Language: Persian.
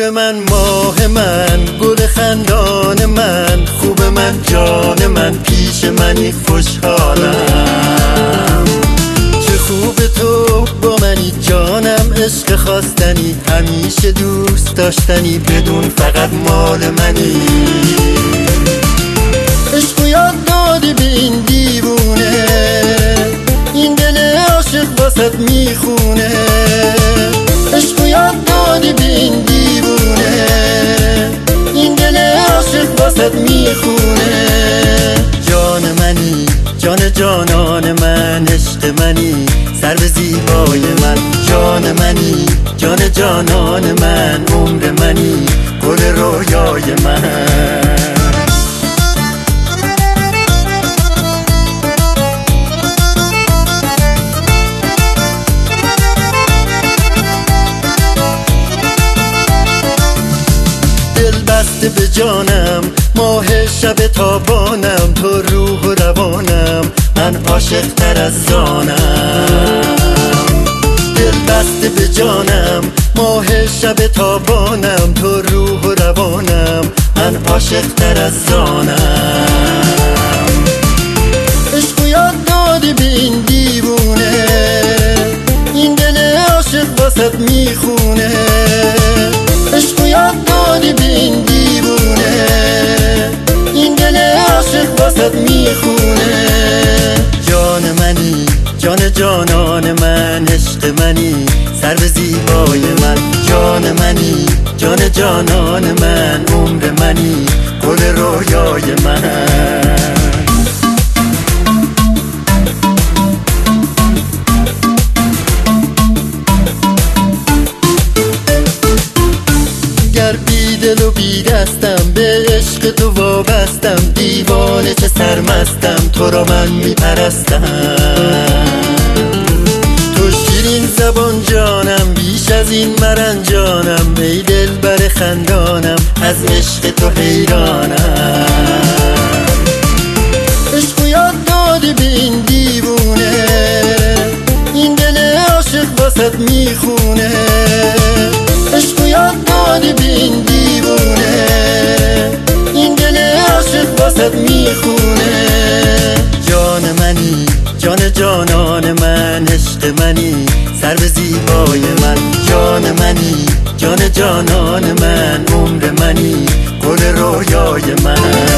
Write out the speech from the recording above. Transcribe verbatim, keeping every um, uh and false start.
نور من، ماه من، گل خندان من، خوب من، جان من، پیش منی خوشحالم. چه خوب تو با منی جانم، عشق خواستنی، همیشه دوست داشتنی، بدون فقط مال منی. عشق یاد دادی به این دیوونه، این دل عاشق واسط میخونه. عشق یاد دادی به این دیوونه، این دل عاشق واسط میخونه. جان منی، جان جانان من، عشق منی، سر به زیبای من. جان منی، جان جانان من، عمر منی، گل رویای من. بسته به جانم، ماه شب تابانم، تو روح و روانم، من عاشق تر از جانم. دل بسته به جانم، ماه شب تابانم، تو روح و روانم، من عاشق تر از جانم. عشق یاد دادی به این دیوونه، این دل عاشق واسط میخونه. عشق یاد دادی به این دیوونه، این دل عاشق واسط میخونه. جان منی، جان جانان من، عشق منی، سر به زیبای من. جان منی، جان جانان من، عمر منی، گل رویای من. بی دل و بی دستم، به عشق تو وابستم، دیوانه چه سرمستم، تو را من میپرستم. تو شیرین زبان جانم، بیش از این مرنجانم، ای دل بر خندانم، از عشق تو حیرانم. عشق یاد دادی به این دیوونه، این دل عاشق واسط میخونه. عشق یاد دادی به این دیوونه، این دل عاشق واسط میخونه. جان منی، جان جانان من، عشق منی، سر به زیبای من. جان منی، جان جانان من، عمر منی، گل رویای من.